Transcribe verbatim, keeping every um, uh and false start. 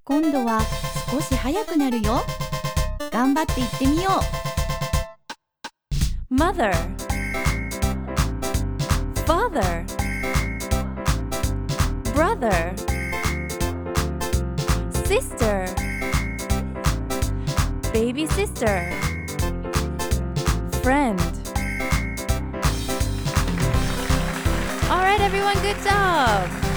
今度は少し速くなるよ。頑張って言ってみよう。 Mother, Father, Brother, Sister, Baby sister, Friend. All right, everyone, good job!